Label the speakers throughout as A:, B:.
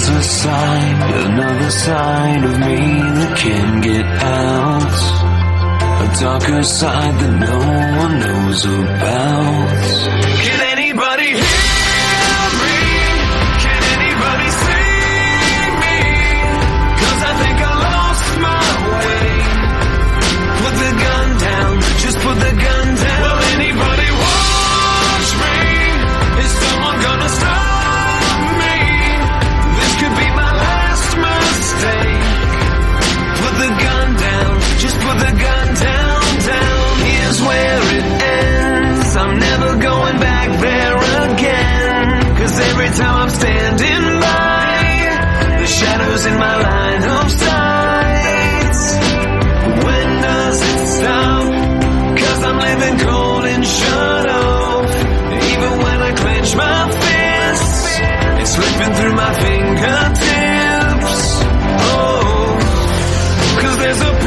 A: There's a side, another side of me that can't get out. A darker side that no one knows about. Can anybody hear me? Can anybody see me? 'Cause I think I lost my way. Put the gun down, just put the gun down. Will anybody watch me? Is someone gonna stop me? This could be my last mistake. Put the gun down, just put the gun down, down. Here's where it ends. I'm never going back there again. 'Cause every time I'm standing by, the shadows in my line of sight. When does it stop? 'Cause I'm living cold and shut off. Even when I clench my fists, it's slipping through my fingertips. Oh, 'cause there's a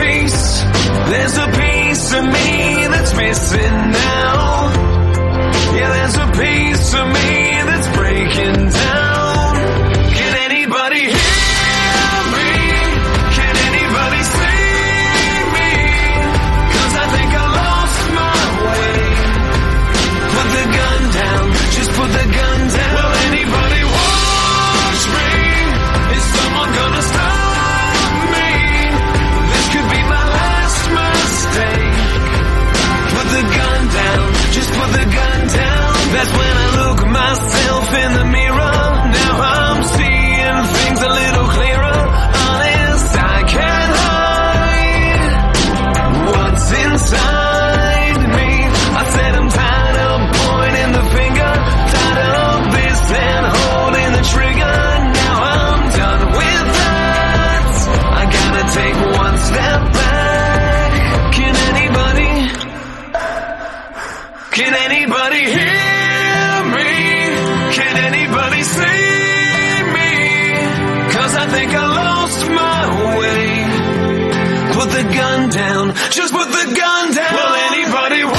A: piece of me that's missing now. Yeah, there's a piece of me that's breaking down. Can anybody hear me? Can anybody see me? 'Cause I think I lost my way. Put the gun down, just put the gun down. Will anybody watch me? Is someone gonna stop me? This could be my last mistake. Put the gun down, just put the gun down. That's when I look myself in the mirror. Now I'm seeing things a little clearer. Honest, I can't hide what's inside me. I said I'm tired of pointing the finger, tired of this and holding the trigger. Now I'm done with that. I gotta take one step back. Can anybody hear me? Can anybody see me? 'Cause I think I lost my way. Put the gun down, just put the gun down. Will anybody